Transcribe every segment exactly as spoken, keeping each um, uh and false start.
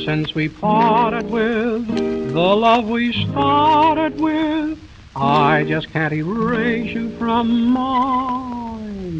since we parted with the love we started with, I just can't erase you from my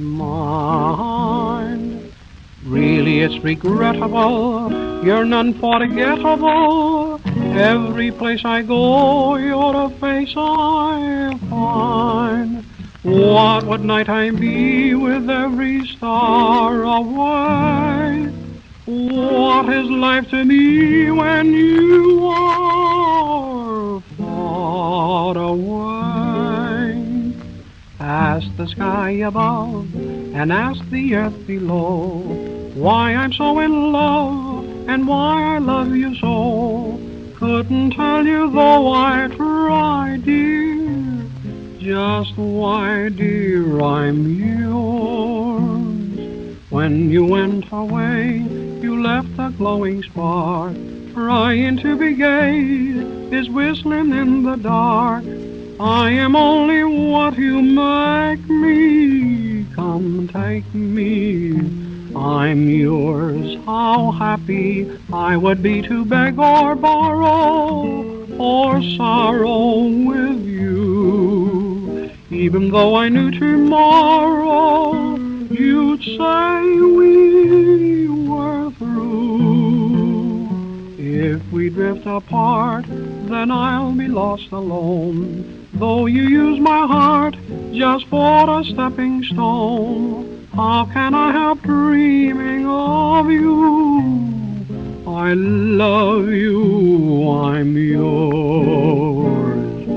mind. Really, it's regrettable, you're none forgettable. Every place I go, you're a face I find. What would nighttime be with every star away? What is life to me when you are far away? Ask the sky above and ask the earth below why I'm so in love and why I love you so. Couldn't tell you though I tried, dear, just why, dear, I'm yours. When you went away, you left a glowing spark, trying to be gay, is whistling in the dark. I am only what you make me, come take me, I'm yours. How happy I would be to beg or borrow or sorrow with you. Even though I knew tomorrow you'd say we were through. If we drift apart, then I'll be lost alone, though you use my heart just for a stepping stone. How can I help dreaming of you? I love you, I'm yours.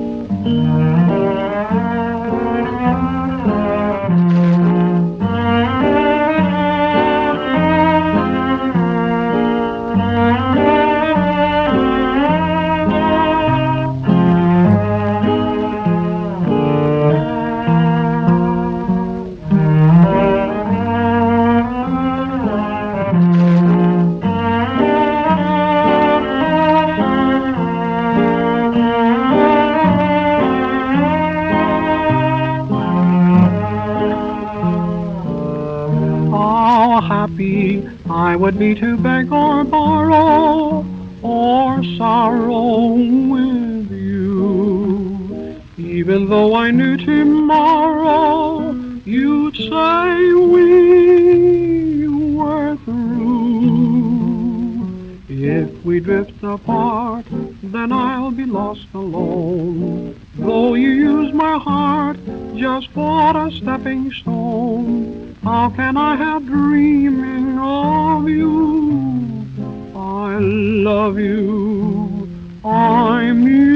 How happy I would be to beg or borrow or sorrow with you. Even though I knew tomorrow you'd say we were through. If we drift apart, then I'll be lost alone, though you use my heart just for a stepping stone. How can I help dreaming of you? I love you, I'm you.